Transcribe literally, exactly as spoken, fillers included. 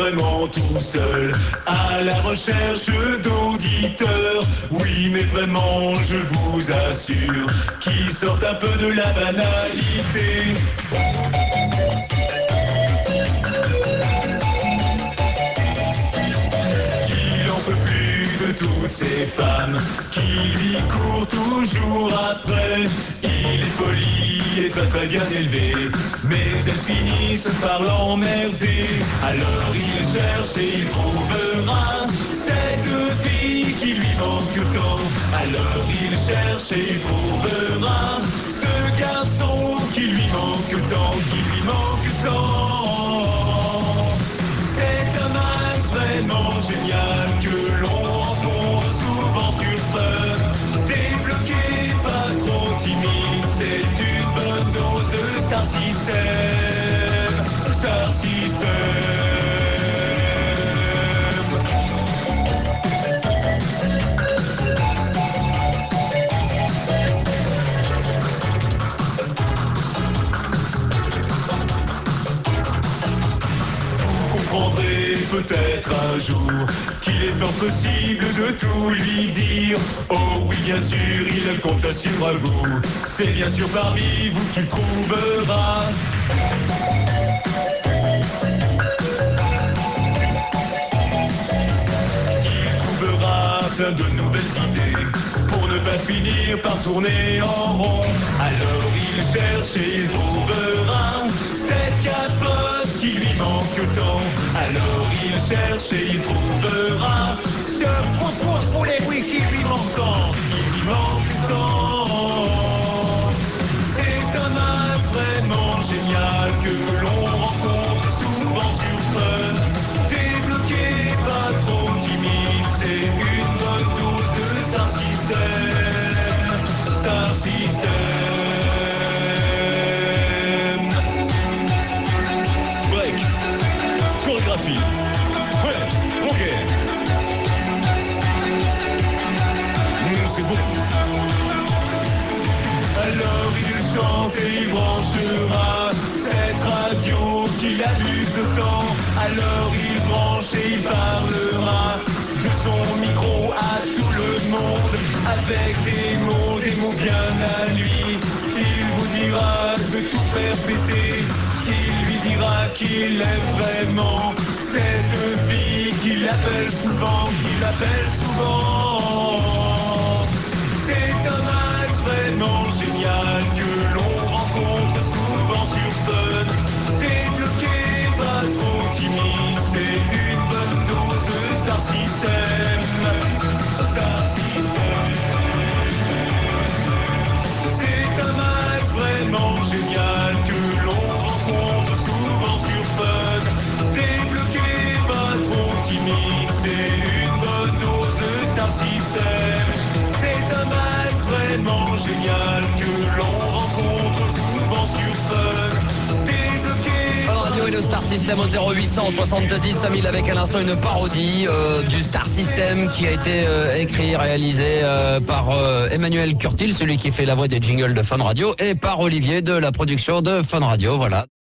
vraiment tout seul à la recherche d'auditeurs. Oui, mais vraiment, je vous assure, qui sortent un peu de la banalité. Il en peut plus de toutes ces femmes qui lui courent toujours après. Il est poli et très très bien élevé, mais elles finissent par l'emmerder. Alors il cherche et il trouvera cette fille qui lui manque tant. Alors il cherche et il trouvera ce garçon qui lui manque tant, qui lui manque tant. C'est un max vraiment génial que l'on rencontre souvent sur Fun. Débloqué, pas trop timide, c'est une bonne dose de Star System. Star System. Vous comprendrez peut-être un jour qu'il est fort possible de tout lui dire. Oh oui, bien sûr, il compte sur vous. C'est bien sûr parmi vous qu'il trouvera. Il trouvera plein de nouvelles idées pour ne pas finir par tourner en rond. Alors il cherche et il trouvera cette capote qui lui manque tant. Alors il cherche et il trouvera ce grosse grosse poulet, oui, qui lui manque tant, qui lui manque tant. C'est un max vraiment génial que l'on rencontre souvent sur Fun. Débloqué, pas trop timide, c'est une bonne dose de Star System. Star System. Break. Chorégraphie. Ouais, ok. Mmh, c'est bon. Alors il chante et il branchera cette radio qui amuse tant. Alors il branche et il parlera de son micro à tout le monde, avec des mots, des mots bien à lui. Il vous dira de tout faire péter, il lui dira qu'il aime vraiment cette fille qu'il appelle souvent, qu'il appelle souvent. C'est un max vraiment génial que l'on rencontre souvent sur Fun. Débloqué, pas trop timide, c'est une bonne dose de Star System. Star System. C'est un max vraiment génial que l'on rencontre souvent sur Fun. Débloqué, pas trop timide, c'est une bonne dose de Star System. C'est un max vraiment génial que l'on rencontre souvent sur Fun. Débloqué. Fun Radio et le Star System au zéro huit cent soixante-dix cinq mille avec à l'instant une parodie euh, du Star System qui a été euh, écrit, réalisé euh, par euh, Emmanuel Curtil, celui qui fait la voix des jingles de Fun Radio, et par Olivier de la production de Fun Radio. Voilà.